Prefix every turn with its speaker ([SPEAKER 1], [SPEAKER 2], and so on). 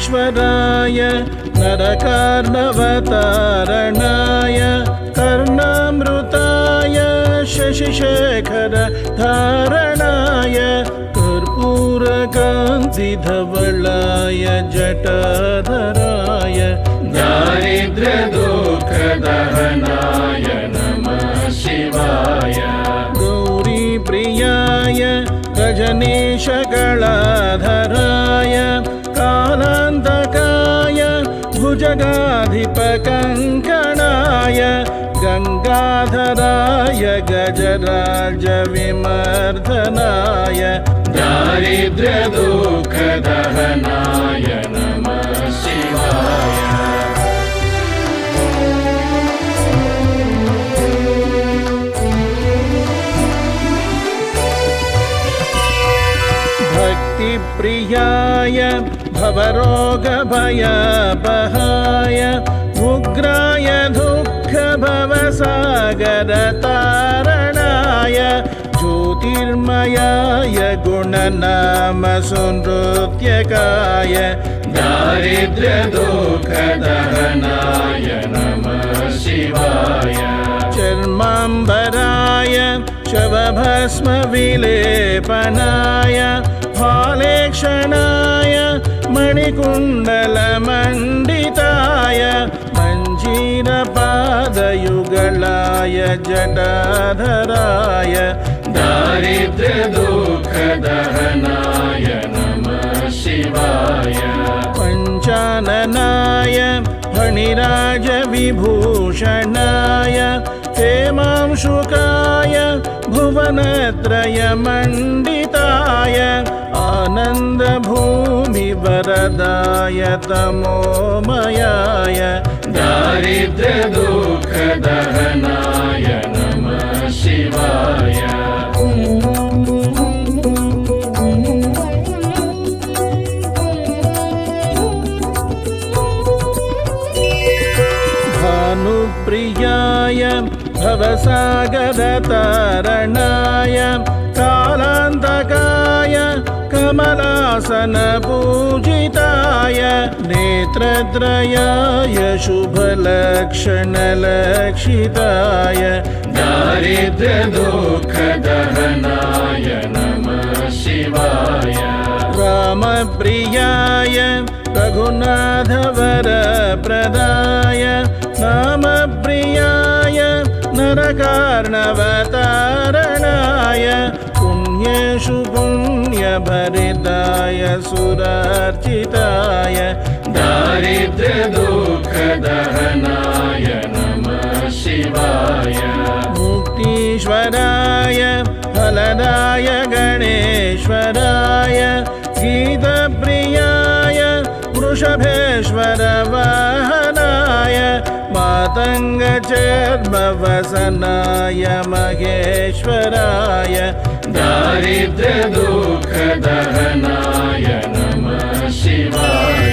[SPEAKER 1] मुक्तीश्वराय नरकार्णवतारणाय कर्णामृताय शशिशेखर धारणाय कर्पूरकान्तिधवलाय जटाधराय
[SPEAKER 2] दारिद्र्यदुःखदहनाय नमः शिवाय
[SPEAKER 1] गौरीप्रियाय रजनीशकलाधराय कालान्तकाय भुजगाधिपकङ्कणाय गङ्गाधराय गजराजविमर्दनाय
[SPEAKER 2] दारिद्र्यदुःखदहनाय नमः शिवाय
[SPEAKER 1] भक्तिप्रियाय भवरोगभयापहाय उग्राय दुःखभवसागरतारणाय ज्योतिर्मयाय गुणनामसुनृत्यकाय
[SPEAKER 2] दारिद्र्यदुःखदहनाय नमः शिवाय
[SPEAKER 1] चर्माम्बराय शवभस्मविलेपनाय फालेक्षणाय मणिकुण्डलमण्डिताय मञ्जीरपादयुगलाय जटाधराय
[SPEAKER 2] दारिद्र्यदुःखदहनाय नमः शिवाय
[SPEAKER 1] पञ्चाननाय फणिराजविभूषणाय हेमांशुकाय भुवनत्रयमण्डिताय आनन्दभूमिवरदाय तमोमयाय
[SPEAKER 2] दारिद्र्यदुःखदहनाय नमः शिवाय
[SPEAKER 1] भानुप्रियाय भवसागरतारणाय कालान्तकाय कमलासनपूजिताय नेत्रत्रयाय शुभलक्षणलक्षिताय
[SPEAKER 2] दारिद्र्यदुःखदहनाय नमः शिवाय
[SPEAKER 1] रामप्रियाय रघुनाथवरप्रदाय नामप्रियाय नरकार्णवतारणाय पुण्येषु पुण्यभरिताय सुरार्चिताय
[SPEAKER 2] दारिद्र्यदुःखदहनाय नमः शिवाय
[SPEAKER 1] मुक्तीश्वराय फलदाय गणेश्वराय गीतप्रियाय वृषभेश्वरवाहनाय मातङ्गचर्मवसनाय महेश्वराय
[SPEAKER 2] दारिद्र्यदुःखदहनाय नमः शिवाय